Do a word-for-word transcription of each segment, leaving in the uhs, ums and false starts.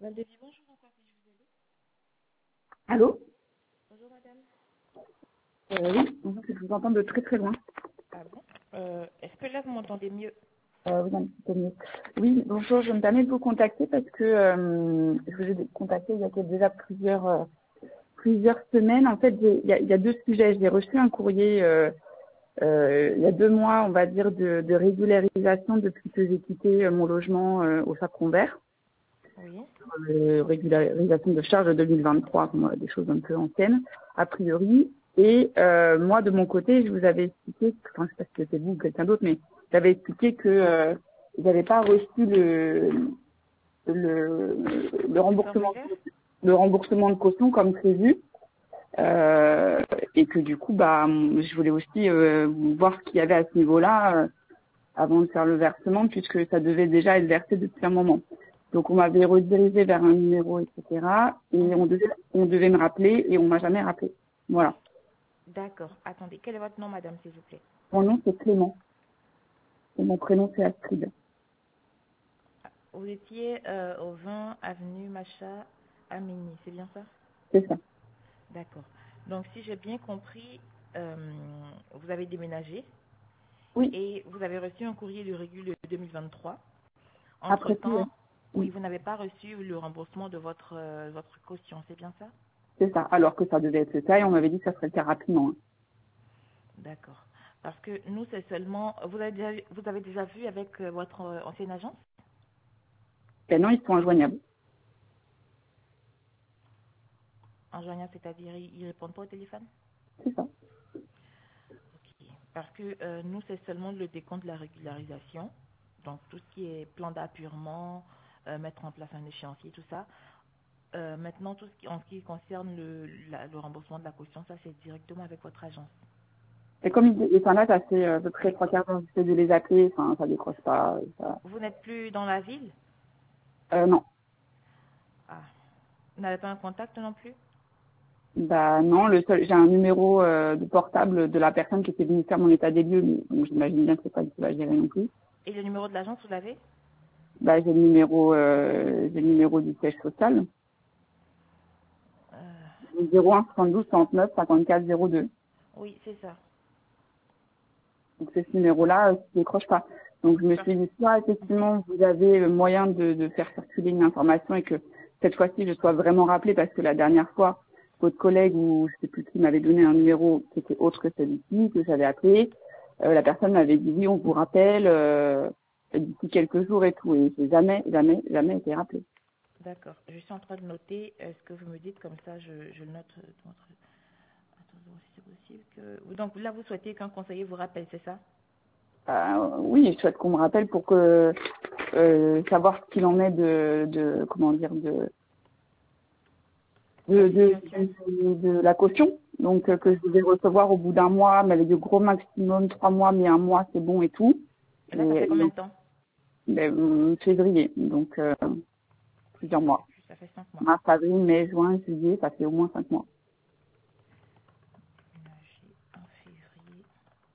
Valdevi, bonjour, en quoi puis-je vous aider? Allô? Bonjour madame. Euh, oui, en fait, je vous entends de très très loin. Ah bon? Euh, est-ce que là vous m'entendez mieux? Euh, oui, un petit peu mieux. Oui, bonjour, je me permets de vous contacter parce que euh, je vous ai contacté il y a déjà plusieurs euh, plusieurs semaines. En fait, j'ai- il y a, il y a deux sujets. J'ai reçu un courrier euh, euh, il y a deux mois, on va dire, de, de régularisation depuis que j'ai quitté euh, mon logement euh, au Chaperon Vert. Oui. Euh, régularisation de charges de deux mille vingt-trois, bon, des choses un peu anciennes, a priori. Et euh, moi, de mon côté, je vous avais expliqué, enfin, je sais pas si c'était vous ou quelqu'un d'autre, mais j'avais expliqué que euh, j'avais pas reçu le, le, le Le remboursement formulaire? le remboursement de caution comme prévu. Euh, et que du coup, bah, je voulais aussi euh, voir ce qu'il y avait à ce niveau-là euh, avant de faire le versement, puisque ça devait déjà être versé depuis un moment. Donc on m'avait redirigé vers un numéro, et cetera. Et on Mhm. devait, on devait me rappeler et on m'a jamais rappelé. Voilà. D'accord. Attendez, quel est votre nom madame, s'il vous plaît? Mon nom c'est Clément et mon prénom c'est Astrid. Vous étiez euh, au vingt avenue Macha à Mini, c'est bien ça? C'est ça. D'accord. Donc si j'ai bien compris, euh, vous avez déménagé Oui. et vous avez reçu un courrier de régule de deux mille vingt-trois. Après tout, oui. Entre-temps, oui, Oui, vous n'avez pas reçu le remboursement de votre, euh, votre caution, c'est bien ça? c'est ça. Alors que ça devait être le cas et on m'avait dit que ça serait le cas rapidement. Hein. D'accord. Parce que nous, c'est seulement... Vous avez déjà, vous avez déjà vu avec euh, votre euh, ancienne agence? Ben non, ils sont injoignables. En joignant, c'est-à-dire, ils ne répondent pas au téléphone? C'est ça. Ok. Parce que euh, nous, c'est seulement le décompte de la régularisation. Donc, tout ce qui est plan d'appurement, euh, mettre en place un échéancier, tout ça. Euh, maintenant, tout ce qui, en ce qui concerne le, la- le remboursement de la caution, ça, c'est directement avec votre agence. Et comme ils et enfin là, ça fait euh, à peu près trois quarts d'heure que j'essaie de les appeler, enfin ça décroche pas. Ça... Vous n'êtes plus dans la ville? Euh, non. Ah. Vous n'avez pas un contact non plus? Bah non, le seul, j'ai un numéro euh, de portable de la personne qui était venue faire mon état des lieux, mais bon, j'imagine bien que c'est pas lui qui va gérer non plus. Et le numéro de l'agence, vous l'avez? Bah j'ai le numéro, euh, j'ai le numéro du siège social, Euh, zéro un soixante-douze soixante-neuf cinquante-quatre zéro deux. oui, c'est ça. Donc c'est ce numéro-là euh, qui décroche pas. Donc je me Parce- suis dit soit Mhm. effectivement vous avez le moyen de, de faire circuler une information et que cette fois-ci je sois vraiment rappelée parce que la dernière fois votre collègue ou je sais plus qui m'avait donné un numéro qui était autre que celui-ci que j'avais appelé. Euh, la personne m'avait dit oui on vous rappelle euh, d'ici quelques jours et tout et j'ai jamais jamais jamais été rappelée. D'accord. Je suis en train de noter euh, ce que vous me dites, comme ça je, je le note. euh, dans votre- Attendez, si c'est possible que... Donc là, vous souhaitez qu'un conseiller vous rappelle, c'est ça? Euh, oui je souhaite qu'on me rappelle pour que euh, savoir ce qu'il en est de, de comment dire de La de, de, situation. de, de la caution, donc euh, que D'accord. je devais recevoir au bout d'un mois, mais avec de gros maximum trois mois, mais un mois c'est bon et tout. Et Et, là, ça fait et combien donc, de temps? ben, euh, février, donc euh, plusieurs mois. Ça fait cinq mois. Mars, avril, mai, juin, juillet, ça fait au moins cinq mois. Ménager en février.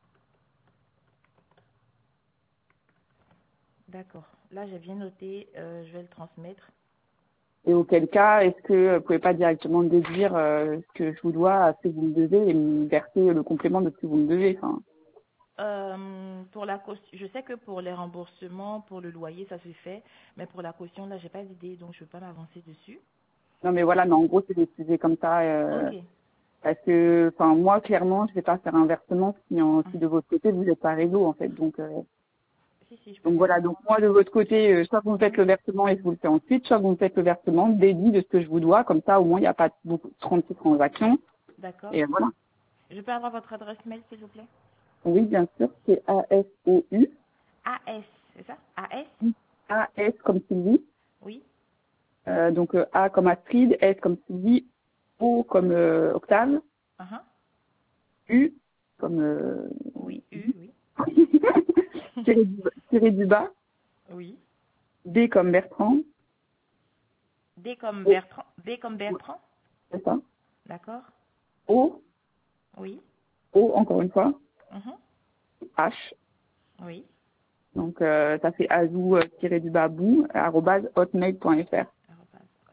D'accord. Là, j'ai bien noté. euh, je vais le transmettre. Et auquel cas, est-ce que euh, vous pouvez pas directement déduire euh, ce que je vous dois à ce que vous me devez et me verser le complément de ce que vous me devez, enfin, Euh, pour la caution, je sais que pour les remboursements, pour le loyer, ça se fait, mais pour la caution, là, j'ai pas d'idée, donc je ne peux pas m'avancer dessus. non mais voilà, mais en gros c'est des sujets comme ça. Euh, Ok. Parce que, enfin, moi, clairement, je vais pas faire un versement si, en, si Mhm. de votre côté, vous n'êtes pas réglo, en fait. Donc, euh, Si, si, je peux donc faire voilà. ça. Donc, moi, de votre côté, euh, soit vous me faites Mhm. le versement et je vous le fais ensuite, soit vous me faites le versement déduit de ce que je vous dois. Comme ça, au moins, il n'y a pas beaucoup, trente-six transactions. D'accord. Et voilà. Je peux avoir votre adresse mail, s'il vous plaît? Oui, bien sûr, c'est A S O U. A S, c'est ça? A S? A S comme Sylvie. Oui. Euh, donc, euh, A comme Astrid, S comme Sylvie, O comme euh, Octave, Uh-huh. U comme euh, Oui, U, oui. tiré, du, tiré du bas, Oui. B comme Bertrand, D comme O, Bertrand. B comme Bertrand. c'est ça. D'accord. O, Oui. O encore une fois, Mhm. H. Oui. Donc euh, ça fait azou euh, tiré du bas bout arobase hotmail point fr. Arobase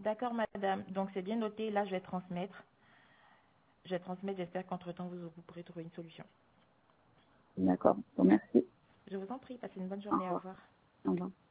D'accord, madame. Donc, c'est bien noté. Là, je vais transmettre. Je vais transmettre. J'espère qu'entre-temps, vous, vous pourrez trouver une solution. D'accord. Bon, merci. Je vous en prie. Passez une bonne Au journée. Au revoir. revoir. Au revoir.